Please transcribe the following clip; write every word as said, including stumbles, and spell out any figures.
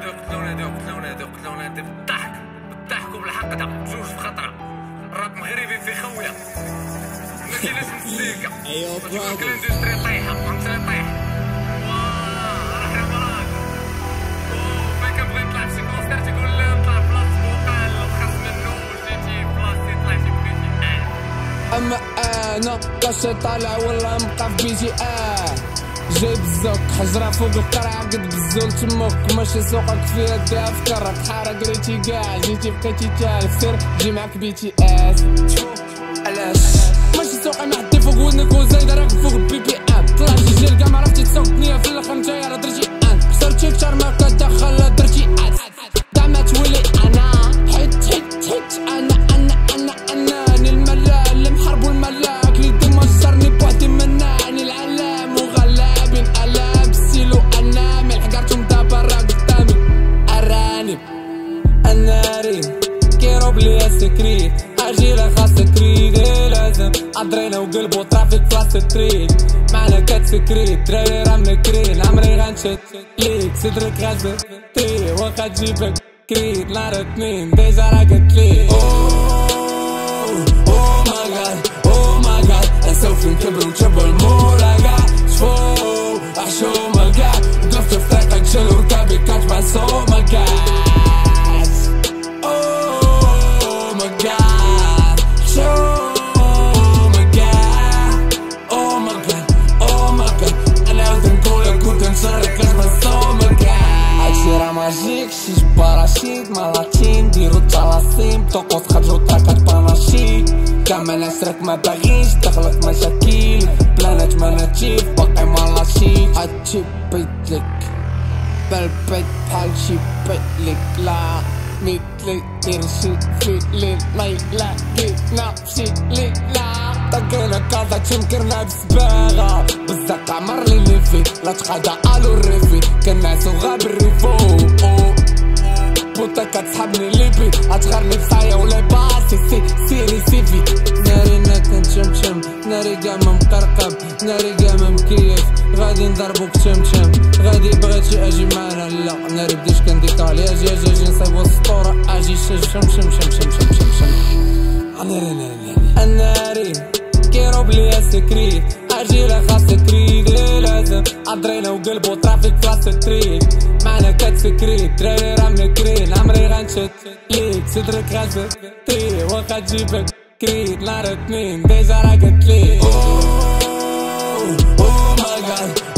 هادو يقتلونا هادو يقتلونا هادو يقتلونا هادو بالضحك بالضحك وبالحقدة بجوج في خطرة. الراب مغربي في خوية ما كايناش مزيكا. ايوا باغي الاندستري طايحة فهمتني طايح. واه راه وراك فين كنبغي نطلع فشي كونسير تيقول لي نطلع بلاصة فوقال وخاص منو جيتي بلاصتي طلعتي بغيتي اه. اما انا كاشي طالع ولا مبقى في بيتي اه جايب الزوق حجرة فوق القرعة قد بزول تمك ماشي سوقك فيها دي افكارك حارة قريتي كاع جيتي بقيتي تالف سير جي معاك بيتي اس علاش ماشي سوقي محدي فوق ودنك وزايدة راك فوق البي بي ام طلعتي جيل كاع معرفتي تسوق الدنيا في الاخر نتايا راه درتي ان خسرتي كتر ما كتدخل درتي اد كاع ما تولي انا حيت حيت حيت انا انا انا انا ني الملال المحارب والملاك لي ديما شرني بوحدي منعني العلام وغلابين الا بالسيلو انا من حقرتهم دابا راه قدامي ارانب انا ريم كيروب ليا سكريت اجي راه خاصك تريد لازم ادرينا وقلب وطرافيك فلاس ستريت معنا كات سكريت دراري راه منكرين عمري غنشد ليك صدرك غازل تي واخا تجيبك كريت نهار اتنين ديجا راه قلتلي اوه اوه ماي جاد اوه ماي جاد نسوف نكبر ونشبه المورا كاع شفو احشومة كاع وقفت في طريقك جل وركابي كاتبة صومة كاع اوه ماي جاد حشومة كاع اوه ماي جاد اوه ماي جاد انا عاود نقولك كنت نشارك كاتبة صومة كاع هادشي راه ماجيك شي باراشيت مالاتين ديرو الطلاسيم طوقوس خرجو طاقات باناشي كامل نسرك ما باغيش دخلك مشاكل بلانات ما نتشيف باقي مالاشي هادشي بيتلك بالبيت بحال شي بيتلك لا مثلك دير شي في الليل ما يلاقي نفسي ليلا طاقينا كازا تمكرنا بسباغة بزاق عمر لي اللي فيه لا تقادا الو الريفي كنعسو غاب الريفو بوطا كتسحبني ليبي اتغرني بصايا ولا باسي سي سيري سيفي ناري انا كنتشمشم ناري كاع ما مقرقب ناري كاع ما مكيف غادي نضربوك تشمشم غادي بغيتي اجي معانا لا ناري بديش كنديكالي اجي اجي اجي نصايبو السطورة اجي شم شم شم شم شم شم شم شم ناري ناري الناري كيروب ليا سكريت اجي راه خاصك تريد لازم ادرينا وقلب وطرافيك فلاس ستريت معنا كات سكريت دراري راه منكرين عمري غنشد ليك صدرك غازل تي واخا تجيبك كريت نهار اتنين ديجا راه قلتلي اوه اوه ماي جاد